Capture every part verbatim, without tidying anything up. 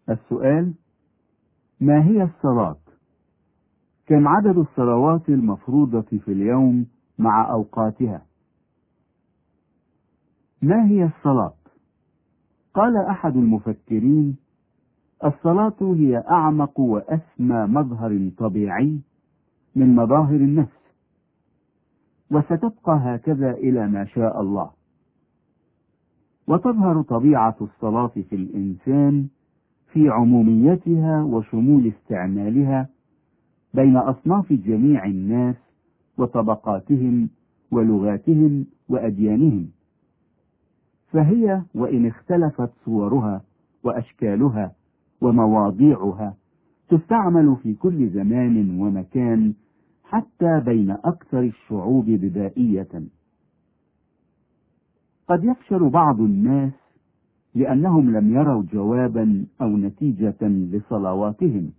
السؤال: ما هي الصلاة؟ كم عدد الصلوات المفروضة في اليوم مع أوقاتها؟ ما هي الصلاة؟ قال أحد المفكرين: الصلاة هي أعمق وأسمى مظهر طبيعي من مظاهر النفس، وستبقى هكذا إلى ما شاء الله. وتظهر طبيعة الصلاة في الإنسان في عموميتها وشمول استعمالها بين أصناف جميع الناس وطبقاتهم ولغاتهم وأديانهم، فهي وإن اختلفت صورها وأشكالها ومواضيعها تستعمل في كل زمان ومكان، حتى بين أكثر الشعوب بدائية. قد يفشل بعض الناس لأنهم لم يروا جوابا أو نتيجة لصلواتهم،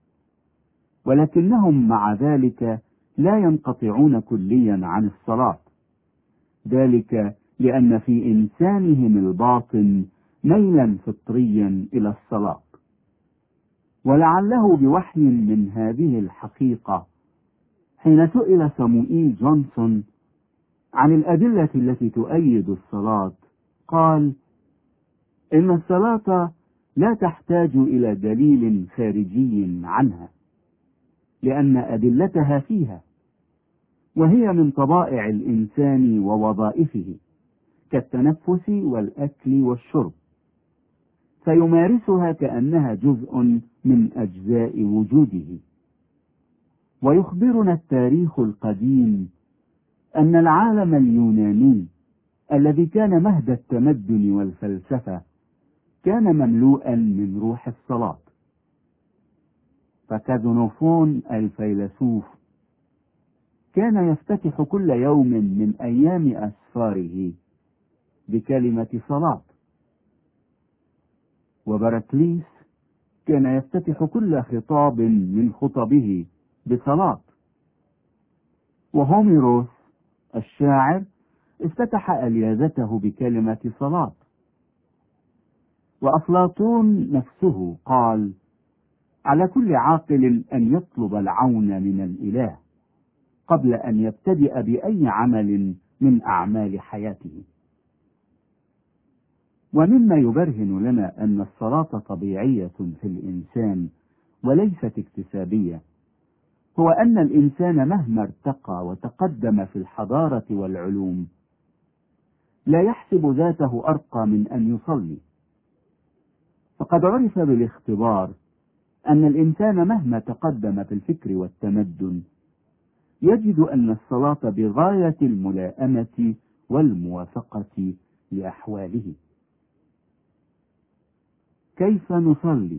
ولكنهم مع ذلك لا ينقطعون كليا عن الصلاة، ذلك لأن في إنسانهم الباطن ميلا فطريا إلى الصلاة. ولعله بوحي من هذه الحقيقة حين سئل صموئيل جونسون عن الأدلة التي تؤيد الصلاة قال: إن الصلاة لا تحتاج إلى دليل خارجي عنها، لأن أدلتها فيها، وهي من طبائع الإنسان ووظائفه كالتنفس والأكل والشرب، فيمارسها كأنها جزء من أجزاء وجوده. ويخبرنا التاريخ القديم أن العالم اليوناني الذي كان مهد التمدن والفلسفة كان مملوءا من روح الصلاة. فكازونوفون الفيلسوف كان يفتتح كل يوم من أيام أسفاره بكلمة صلاة، وبراكليس كان يفتتح كل خطاب من خطبه بصلاة، وهوميروس الشاعر افتتح ألياذته بكلمة صلاة، وأفلاطون نفسه قال: على كل عاقل أن يطلب العون من الإله قبل أن يبتدئ بأي عمل من أعمال حياته. ومما يبرهن لنا أن الصلاة طبيعية في الإنسان وليست اكتسابية هو أن الإنسان مهما ارتقى وتقدم في الحضارة والعلوم لا يحسب ذاته أرقى من أن يصلي. فقد عرف بالاختبار أن الإنسان مهما تقدم في الفكر والتمدن يجد أن الصلاة بغاية الملائمة والموافقة لأحواله. كيف نصلي؟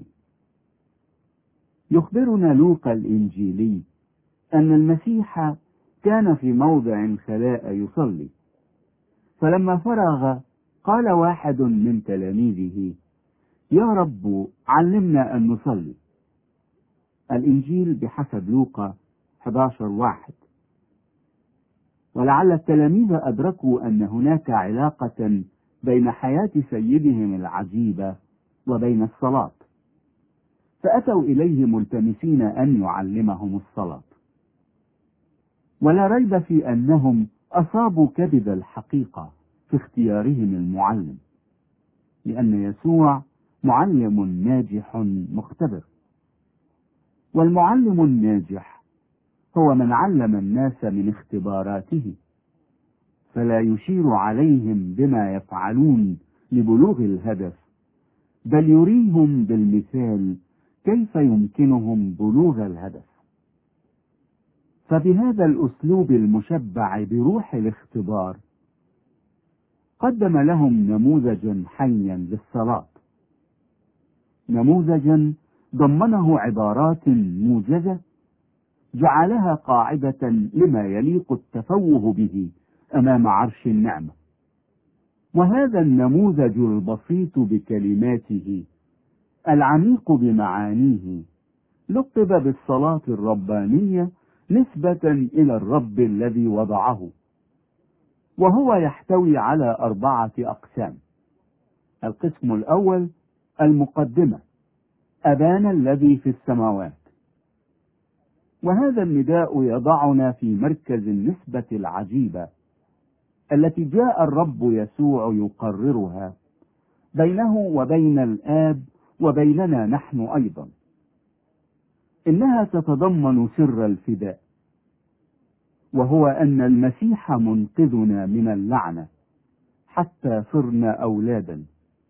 يخبرنا لوقا الإنجيلي أن المسيح كان في موضع خلاء يصلي، فلما فرغ قال واحد من تلاميذه: يا رب علمنا أن نصلي. الإنجيل بحسب لوقا أحد عشر واحد. ولعل التلاميذ أدركوا أن هناك علاقة بين حياة سيدهم العجيبة وبين الصلاة، فأتوا إليه ملتمسين أن يعلمهم الصلاة. ولا ريب في أنهم أصابوا كبد الحقيقة في اختيارهم المعلم، لأن يسوع معلم ناجح مختبر، والمعلم الناجح هو من علم الناس من اختباراته، فلا يشير عليهم بما يفعلون لبلوغ الهدف، بل يريهم بالمثال كيف يمكنهم بلوغ الهدف. فبهذا الأسلوب المشبع بروح الاختبار قدم لهم نموذجا حيا للصلاة، نموذجا ضمنه عبارات موجزة جعلها قاعدة لما يليق التفوه به أمام عرش النعمة. وهذا النموذج البسيط بكلماته العميق بمعانيه لقب بالصلاة الربانية نسبة إلى الرب الذي وضعه، وهو يحتوي على أربعة أقسام. القسم الأول المقدمة، أبانا الذي في السماوات. وهذا النداء يضعنا في مركز النسبة العجيبة التي جاء الرب يسوع يقررها بينه وبين الآب وبيننا نحن أيضا. إنها تتضمن سر الفداء، وهو أن المسيح منقذنا من اللعنة حتى صرنا أولادا،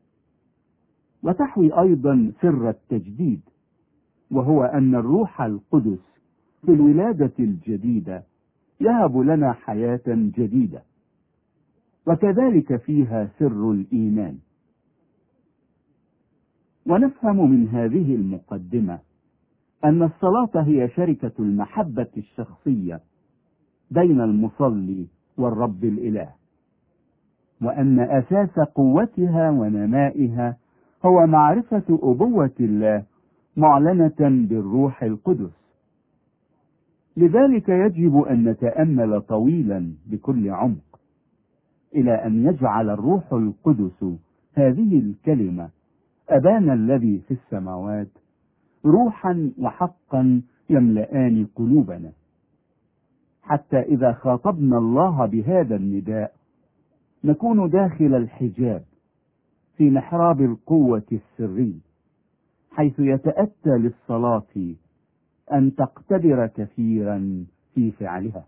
وتحوي أيضا سر التجديد، وهو أن الروح القدس في الولادة الجديدة يهب لنا حياة جديدة، وكذلك فيها سر الإيمان. ونفهم من هذه المقدمة أن الصلاة هي شركة المحبة الشخصية بين المصلي والرب الإله، وأن أساس قوتها ونمائها هو معرفة أبوة الله معلنة بالروح القدس. لذلك يجب أن نتأمل طويلا بكل عمق إلى أن يجعل الروح القدس هذه الكلمة أبانا الذي في السماوات روحا وحقا يملآن قلوبنا، حتى إذا خاطبنا الله بهذا النداء نكون داخل الحجاب في محراب القوة السري، حيث يتأتى للصلاة أن تقتدر كثيرا في فعلها.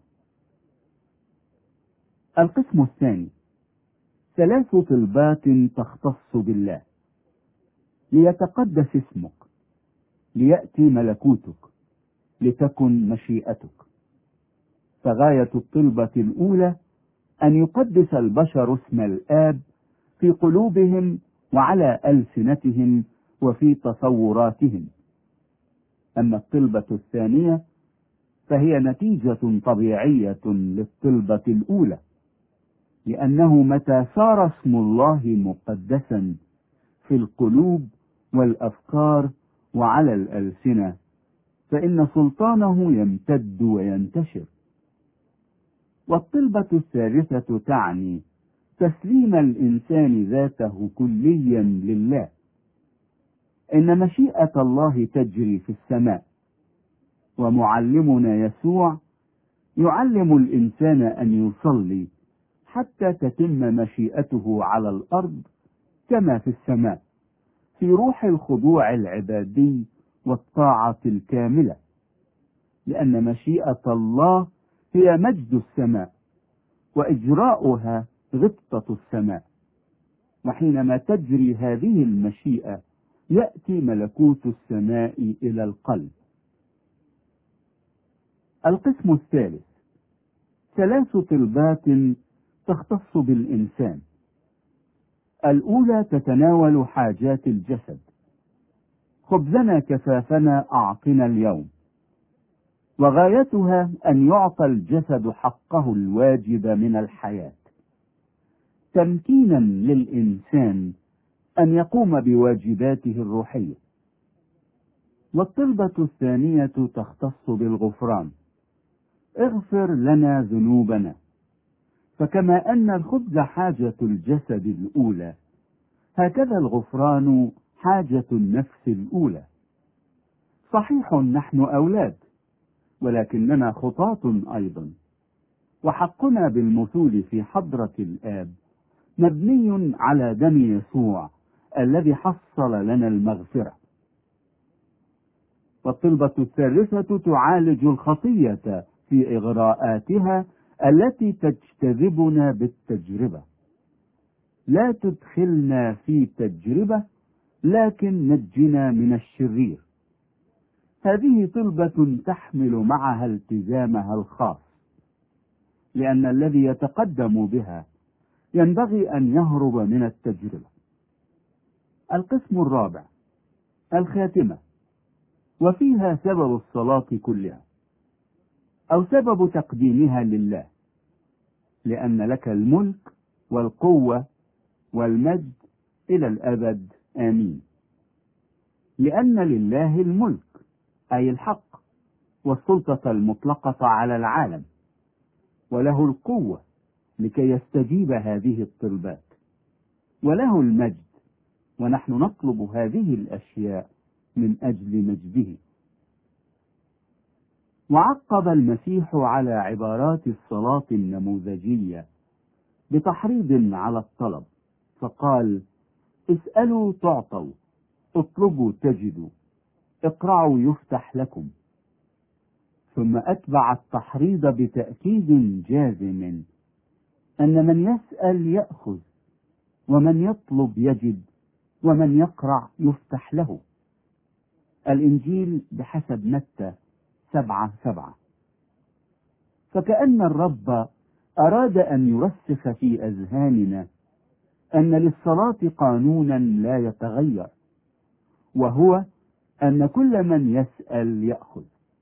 القسم الثاني: ثلاث طلبات تختص بالله. ليتقدس اسمك، ليأتي ملكوتك، لتكن مشيئتك. فغاية الطلبة الأولى أن يقدس البشر اسم الآب في قلوبهم وعلى ألسنتهم وفي تصوراتهم. أما الطلبة الثانية فهي نتيجة طبيعية للطلبة الأولى، لأنه متى صار اسم الله مقدسا في القلوب والأفكار وعلى الألسنة فإن سلطانه يمتد وينتشر. والطلبة الثالثة تعني تسليم الإنسان ذاته كليا لله. إن مشيئة الله تجري في السماء، ومعلمنا يسوع يعلم الإنسان أن يصلي حتى تتم مشيئته على الأرض كما في السماء، في روح الخضوع العبادي والطاعة الكاملة، لأن مشيئة الله هي مجد السماء وإجراؤها غبطة السماء. وحينما تجري هذه المشيئة يأتي ملكوت السماء إلى القلب. القسم الثالث: ثلاث طلبات تختص بالإنسان. الأولى تتناول حاجات الجسد. خبزنا كفافنا أعطنا اليوم. وغايتها أن يعطى الجسد حقه الواجب من الحياة، تمكينا للإنسان أن يقوم بواجباته الروحية. والطلبة الثانية تختص بالغفران. اغفر لنا ذنوبنا. فكما أن الخبز حاجة الجسد الأولى، هكذا الغفران حاجة النفس الأولى. صحيح نحن أولاد، ولكننا خطاة أيضا، وحقنا بالمثول في حضرة الآب مبني على دم يسوع الذي حصل لنا المغفرة. والطلبة الثالثة تعالج الخطية في إغراءاتها التي تجتذبنا بالتجربة. لا تدخلنا في تجربة، لكن نجنا من الشرير. هذه طلبة تحمل معها التزامها الخاص، لأن الذي يتقدم بها ينبغي أن يهرب من التجربة. القسم الرابع: الخاتمة، وفيها سبب الصلاة كلها، أو سبب تقديمها لله، لأن لك الملك والقوة والمجد إلى الأبد، آمين. لأن لله الملك أي الحق والسلطة المطلقة على العالم، وله القوة لكي يستجيب هذه الطلبات، وله المجد، ونحن نطلب هذه الأشياء من أجل مجده. وعقب المسيح على عبارات الصلاة النموذجية بتحريض على الطلب، فقال: اسألوا تعطوا، اطلبوا تجدوا، اقرعوا يفتح لكم. ثم أتبع التحريض بتأكيد جازم أن من يسأل يأخذ، ومن يطلب يجد، ومن يقرع يفتح له. الإنجيل بحسب متى سبعة سبعة. فكأن الرب أراد أن يرسخ في أذهاننا أن للصلاة قانونا لا يتغير، وهو أن كل من يسأل يأخذ.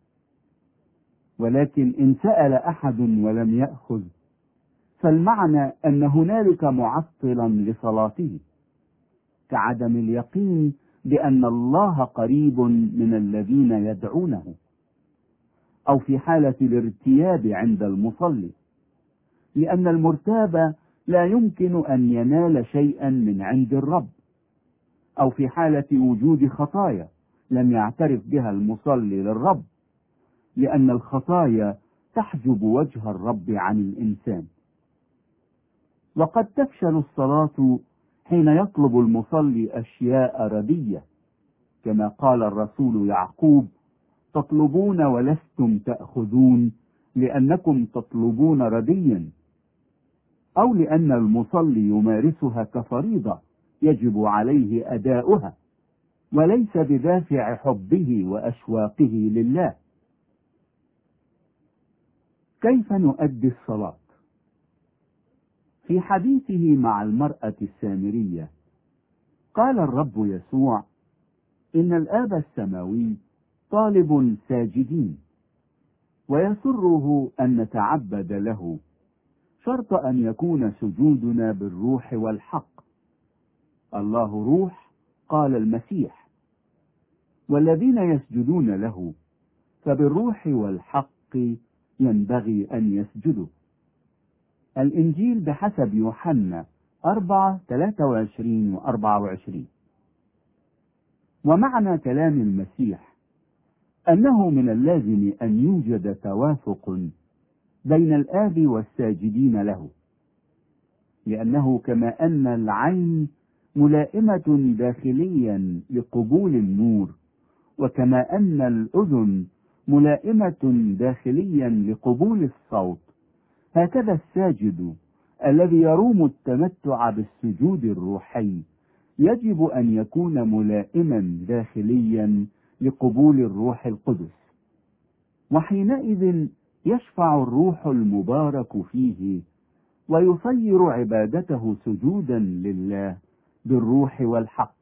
ولكن إن سأل أحد ولم يأخذ، فالمعنى أن هنالك معطلا لصلاته، كعدم اليقين بأن الله قريب من الذين يدعونه، أو في حالة الارتياب عند المصلي، لأن المرتاب لا يمكن أن ينال شيئا من عند الرب، أو في حالة وجود خطايا لم يعترف بها المصلي للرب، لأن الخطايا تحجب وجه الرب عن الإنسان. وقد تفشل الصلاة حين يطلب المصلي أشياء ردية، كما قال الرسول يعقوب: تطلبون ولستم تأخذون لأنكم تطلبون رديا، أو لأن المصلي يمارسها كفريضة يجب عليه أداؤها، وليس بدافع حبه وأشواقه لله. كيف نؤدي الصلاة؟ في حديثه مع المرأة السامرية قال الرب يسوع: إن الآب السماوي طالب ساجدين، ويسره أن نتعبد له، شرط أن يكون سجودنا بالروح والحق. الله روح، قال المسيح، والذين يسجدون له فبالروح والحق ينبغي أن يسجدوا. الإنجيل بحسب يوحنا أربعة ثلاثة وعشرين وأربعة وعشرين. ومعنى كلام المسيح أنه من اللازم أن يوجد توافق بين الآب والساجدين له، لأنه كما أن العين ملائمة داخليا لقبول النور، وكما أن الأذن ملائمة داخليا لقبول الصوت، هكذا الساجد الذي يروم التمتع بالسجود الروحي يجب أن يكون ملائما داخليا لقبول الروح القدس، وحينئذ يشفع الروح المبارك فيه ويصير عبادته سجودا لله بالروح والحق.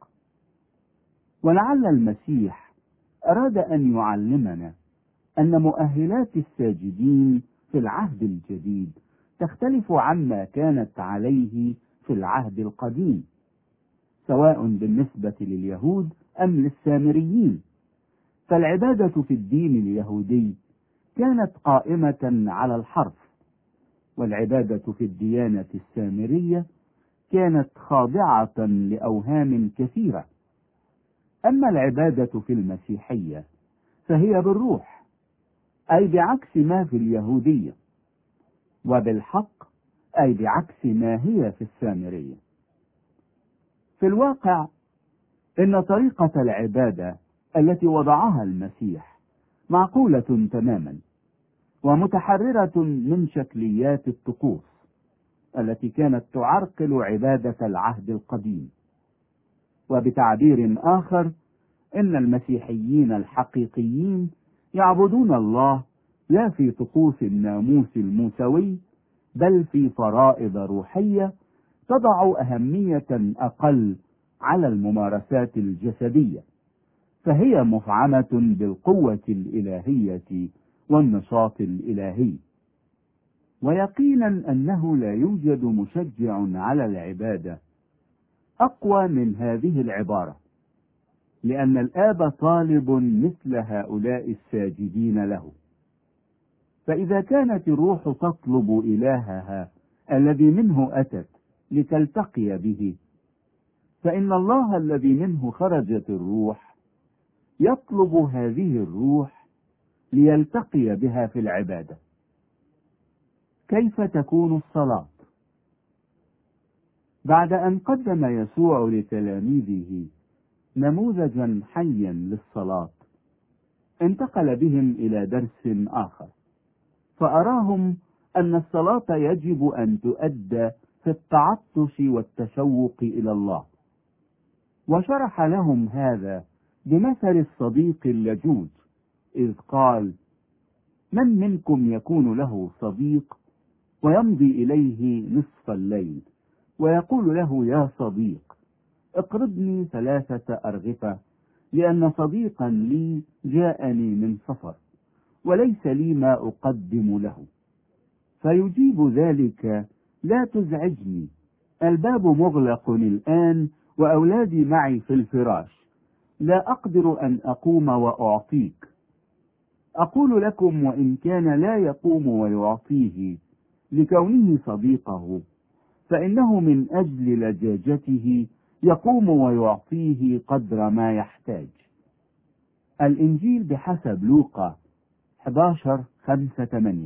ولعل المسيح أراد أن يعلمنا أن مؤهلات الساجدين في العهد الجديد تختلف عما كانت عليه في العهد القديم، سواء بالنسبة لليهود أم للسامريين. فالعبادة في الدين اليهودي كانت قائمة على الحرف، والعبادة في الديانة السامرية كانت خاضعة لأوهام كثيرة. أما العبادة في المسيحية فهي بالروح، أي بعكس ما في اليهودية، وبالحق، أي بعكس ما هي في السامرية. في الواقع إن طريقة العبادة التي وضعها المسيح معقولة تماما، ومتحررة من شكليات الطقوس التي كانت تعرقل عبادة العهد القديم. وبتعبير آخر، إن المسيحيين الحقيقيين يعبدون الله لا في طقوس الناموس الموسوي، بل في فرائض روحية تضع أهمية أقل على الممارسات الجسدية، فهي مفعمة بالقوة الإلهية والنشاط الإلهي. ويقينا أنه لا يوجد مشجع على العبادة أقوى من هذه العبارة، لأن الآب طالب مثل هؤلاء الساجدين له. فإذا كانت الروح تطلب إلهها الذي منه أتت لتلتقي به، فإن الله الذي منه خرجت الروح يطلب هذه الروح ليلتقي بها في العبادة. كيف تكون الصلاة؟ بعد أن قدم يسوع لتلاميذه نموذجا حيا للصلاة، انتقل بهم إلى درس آخر، فأراهم أن الصلاة يجب أن تؤدى في التعطش والتشوق إلى الله، وشرح لهم هذا بمثل الصديق اللجوج، إذ قال: من منكم يكون له صديق ويمضي إليه نصف الليل ويقول له: يا صديق، اقرضني ثلاثة أرغفة، لأن صديقا لي جاءني من سفر وليس لي ما أقدم له. فيجيب ذلك: لا تزعجني، الباب مغلق الآن وأولادي معي في الفراش، لا أقدر أن أقوم وأعطيك. أقول لكم: وإن كان لا يقوم ويعطيه لكونه صديقه، فإنه من أجل لجاجته يقوم ويعطيه قدر ما يحتاج. الإنجيل بحسب لوقا أحد عشر خمسة ثمانية.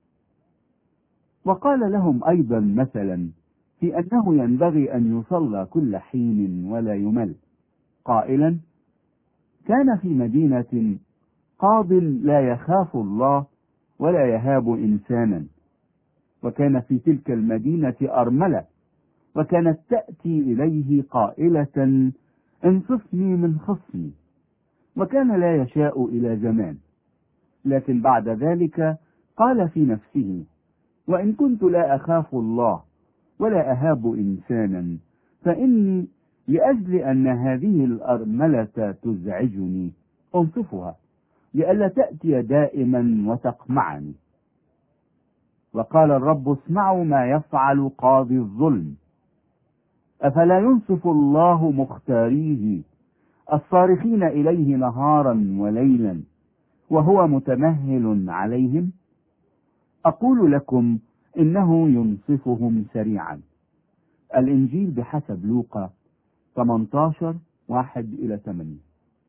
وقال لهم أيضا مثلا في أنه ينبغي أن يصلى كل حين ولا يمل، قائلا: كان في مدينة قاض لا يخاف الله ولا يهاب إنسانا، وكان في تلك المدينة أرملة، وكانت تأتي إليه قائلة: انصفني من خصمي. وكان لا يشاء إلى زمان، لكن بعد ذلك قال في نفسه: وإن كنت لا أخاف الله ولا أهاب إنسانا، فإني لأجل أن هذه الأرملة تزعجني أنصفها، لئلا تأتي دائما وتقمعني. وقال الرب: اسمعوا ما يفعل قاضي الظلم، أفلا ينصف الله مختاريه الصارخين إليه نهارا وليلا وهو متمهل عليهم؟ أقول لكم إنه ينصفهم سريعا. الإنجيل بحسب لوقا ثمانية عشر واحد إلى ثمانية.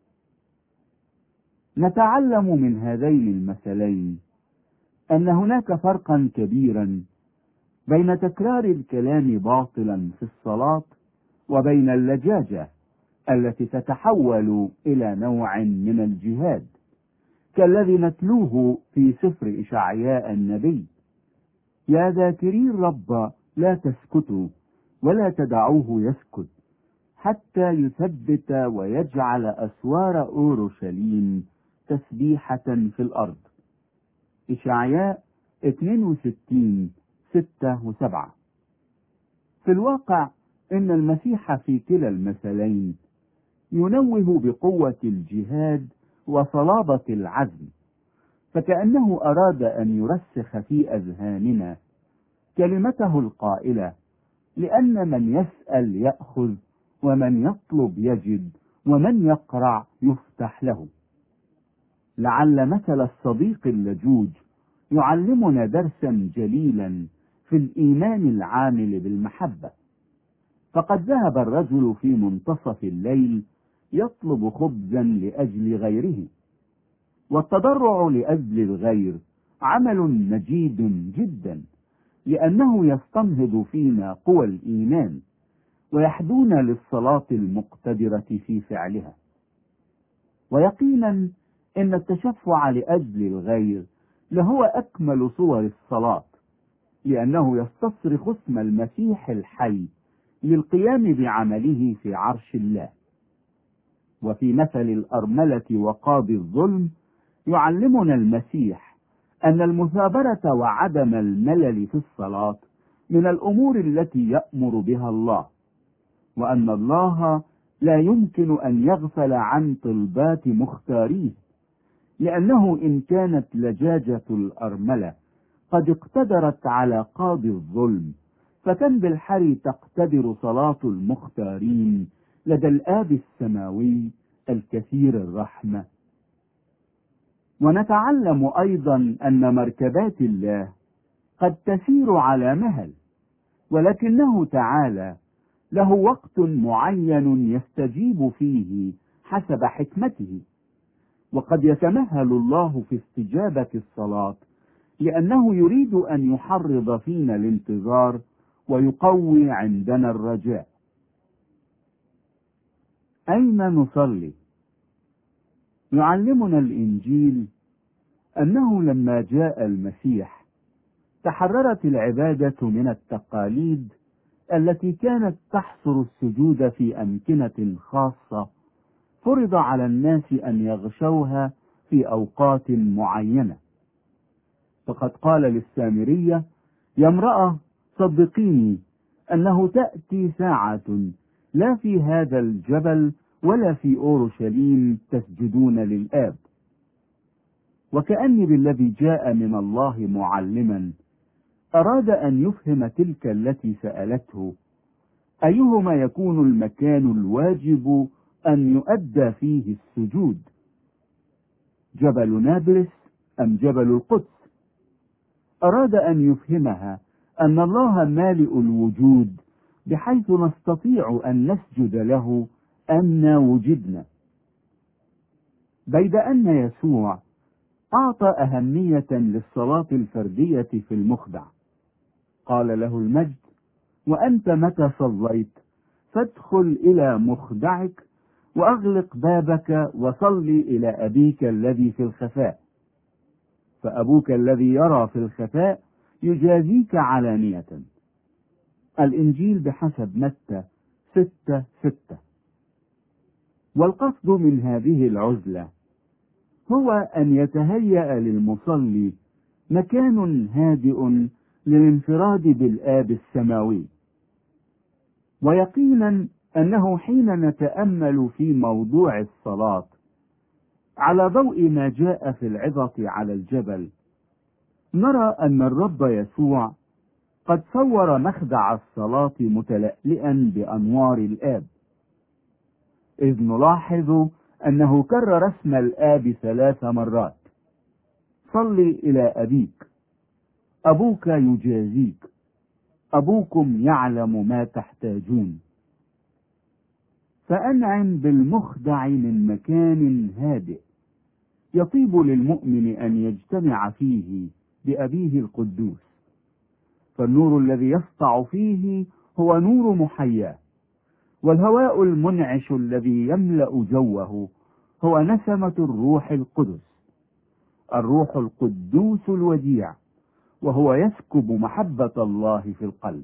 نتعلم من هذين المثلين أن هناك فرقا كبيرا بين تكرار الكلام باطلا في الصلاة وبين اللجاجة التي تتحول إلى نوع من الجهاد، كالذي نتلوه في سفر إشعياء النبي: يا ذاكري الرب لا تسكتوا ولا تدعوه يسكت، حتى يثبت ويجعل أسوار أورشليم تسبيحة في الأرض. إشعياء اثنين وستين ستة وسبعة. في الواقع إن المسيح في كلا المثلين ينوه بقوة الجهاد وصلابة العزم، فكأنه أراد أن يرسخ في أذهاننا كلمته القائلة: لأن من يسأل يأخذ، ومن يطلب يجد، ومن يقرع يفتح له. لعل مثل الصديق اللجوج يعلمنا درسا جليلا في الإيمان العامل بالمحبة. فقد ذهب الرجل في منتصف الليل يطلب خبزا لأجل غيره، والتضرع لأجل الغير عمل مجيد جدا، لأنه يستنهض فينا قوى الإيمان ويحدون للصلاة المقتدرة في فعلها. ويقينا إن التشفع لأجل الغير لهو أكمل صور الصلاة، لأنه يستصرخ اسم المسيح الحي للقيام بعمله في عرش الله. وفي مثل الأرملة وقاضي الظلم يعلمنا المسيح أن المثابرة وعدم الملل في الصلاة من الأمور التي يأمر بها الله، وأن الله لا يمكن أن يغفل عن طلبات مختاريه، لأنه إن كانت لجاجة الأرملة قد اقتدرت على قاضي الظلم، فكم بالحري تقتدر صلاة المختارين لدى الآب السماوي الكثير الرحمة. ونتعلم أيضا أن مركبات الله قد تسير على مهل، ولكنه تعالى له وقت معين يستجيب فيه حسب حكمته، وقد يتمهل الله في استجابة الصلاة لأنه يريد أن يحرض فينا الانتظار ويقوي عندنا الرجاء. أين نصلي؟ يعلمنا الإنجيل أنه لما جاء المسيح تحررت العبادة من التقاليد التي كانت تحصر السجود في أمكنة خاصة فرض على الناس أن يغشوها في أوقات معينة. فقد قال للسامرية: يا امرأة صدقيني أنه تأتي ساعة لا في هذا الجبل ولا في أورشليم تسجدون للآب. وكأني بالذي جاء من الله معلما أراد أن يفهم تلك التي سألته أيهما يكون المكان الواجب أن يؤدى فيه السجود، جبل نابلس أم جبل القدس؟ أراد أن يفهمها أن الله مالئ الوجود بحيث نستطيع أن نسجد له أن وجدنا، بيد أن يسوع أعطى أهمية للصلاة الفردية في المخدع. قال له المجد: وأنت متى صليت فادخل إلى مخدعك وأغلق بابك وصلي إلى أبيك الذي في الخفاء، فأبوك الذي يرى في الخفاء يجازيك علانية. الإنجيل بحسب متى ستة ستة. والقصد من هذه العزلة هو أن يتهيأ للمصلي مكان هادئ للانفراد بالآب السماوي. ويقينا أنه حين نتأمل في موضوع الصلاة على ضوء ما جاء في العظة على الجبل نرى أن الرب يسوع قد صور مخدع الصلاة متلألئا بأنوار الآب، إذ نلاحظ أنه كرر اسم الآب ثلاث مرات: صلي إلى أبيك، أبوك يجازيك، أبوكم يعلم ما تحتاجون. فأنعم بالمخدع من مكان هادئ يطيب للمؤمن أن يجتمع فيه بأبيه القدوس، فالنور الذي يسطع فيه هو نور محياه، والهواء المنعش الذي يملأ جوه هو نسمة الروح القدس، الروح القدوس الوديع، وهو يسكب محبة الله في القلب.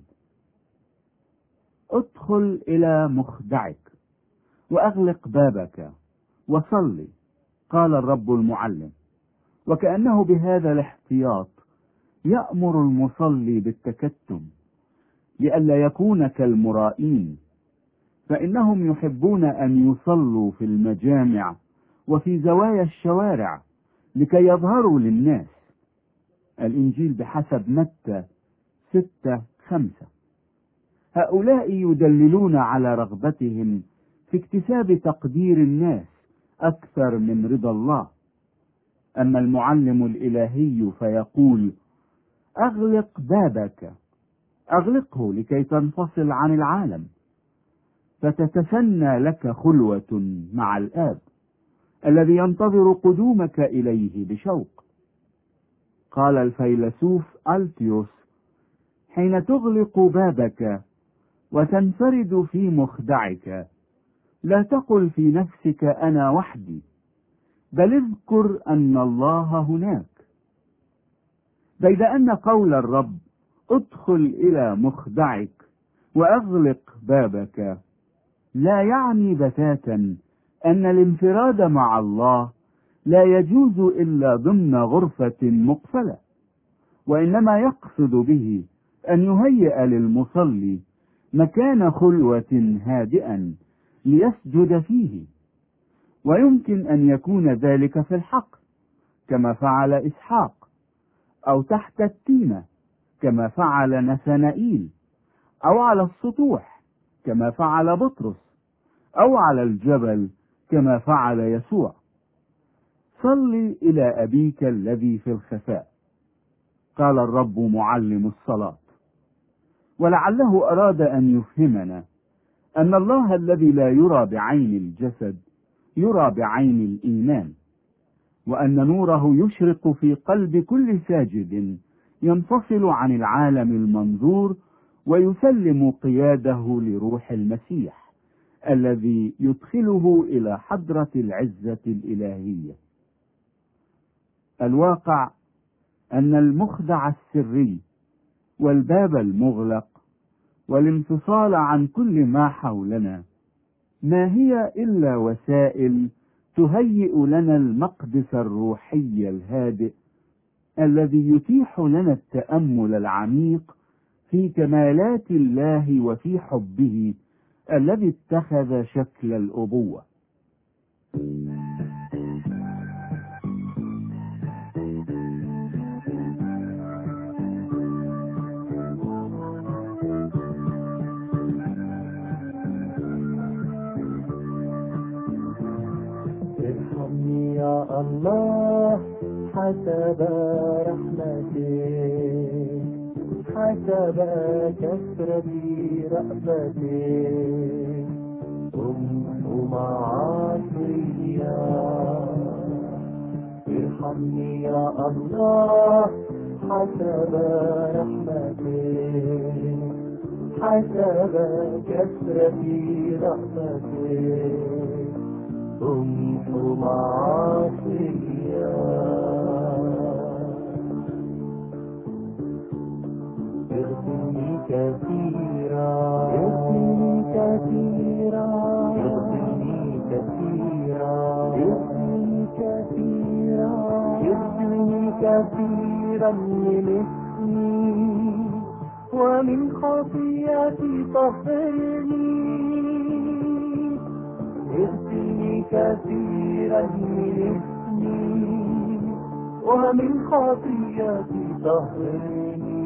ادخل إلى مخدعك وأغلق بابك وصلي، قال الرب المعلم، وكأنه بهذا الاحتياط يأمر المصلي بالتكتم لئلا يكون كالمرائين، فإنهم يحبون أن يصلوا في المجامع وفي زوايا الشوارع لكي يظهروا للناس. الإنجيل بحسب متى ستة خمسة. هؤلاء يدللون على رغبتهم في اكتساب تقدير الناس أكثر من رضا الله. أما المعلم الإلهي فيقول: أغلق بابك، أغلقه لكي تنفصل عن العالم، فتتسنى لك خلوة مع الآب الذي ينتظر قدومك إليه بشوق. قال الفيلسوف ألتيوس: حين تغلق بابك وتنفرد في مخدعك لا تقل في نفسك أنا وحدي، بل اذكر أن الله هناك. بيد أن قول الرب ادخل إلى مخدعك وأغلق بابك لا يعني بتاتا أن الانفراد مع الله لا يجوز إلا ضمن غرفة مقفلة، وإنما يقصد به أن يهيئ للمصلي مكان خلوة هادئا ليسجد فيه. ويمكن أن يكون ذلك في الحقل كما فعل إسحاق، أو تحت التينة كما فعل نثنائيل، أو على السطوح كما فعل بطرس، أو على الجبل كما فعل يسوع. صل إلى أبيك الذي في الخفاء، قال الرب معلم الصلاة. ولعله أراد أن يفهمنا أن الله الذي لا يرى بعين الجسد يرى بعين الإيمان، وأن نوره يشرق في قلب كل ساجد ينفصل عن العالم المنظور ويسلم قياده لروح المسيح الذي يدخله إلى حضرة العزة الإلهية. الواقع أن المخدع السري والباب المغلق والانفصال عن كل ما حولنا ما هي إلا وسائل تهيئ لنا المقدس الروحي الهادئ الذي يتيح لنا التأمل العميق في كمالات الله وفي حبه الذي اتخذ شكل الأبوة. ارحمني يا الله حسب رحمتك، حسب كثرة رأفتك، امحو معاصي. ارحمني يا الله حسب رحمتك، حسب كثرة رأفتك، امحو معاصي. اغفرني كثيرا، اغفرني كثيرا، اغفرني كثيرا، اغفرني كثيرا، اغفرني كثيرا من اسمي ومن خطيئتي طهرني. اغفرني كثيرا من اسمي ومن خطيئتي طهرني،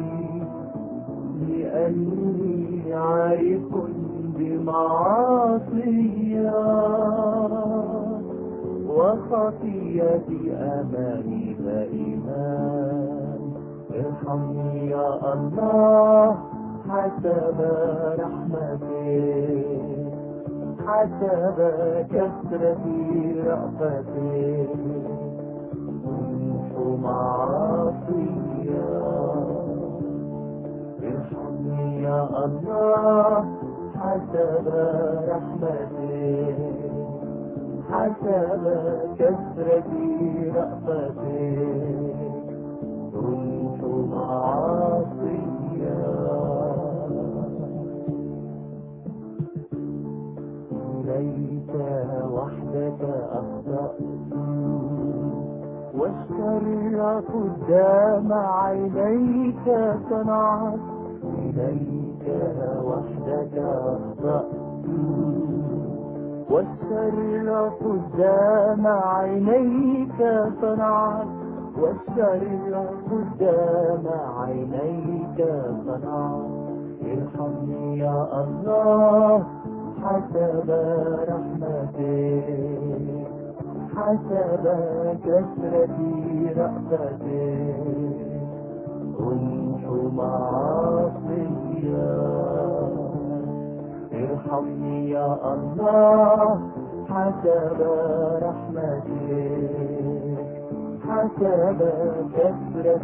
لأني عارف بمعاصي وخطيئتي أمامي دائما. ارحمني يا الله حسب رحمتك، حسب كثرة رأفتك، امحو معاصي. ارحمني يا الله حسب رحمتك، حسب كثرة رأفتك، امحو معاصي. إليك وحدك أخطأت والشر قدام عينيك صنعت. إليك وحدك أخطأت والشر قدام عينيك صنعت، والشر قدام عينيك صنعت. ارحمني يا الله حسب رحمتك، حسب كثرة رأفتك، امحو معاصي. ارحمني يا الله حسب رحمتك، حسب كثرة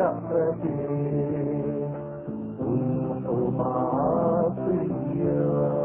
رأفتك، امحو معاصي.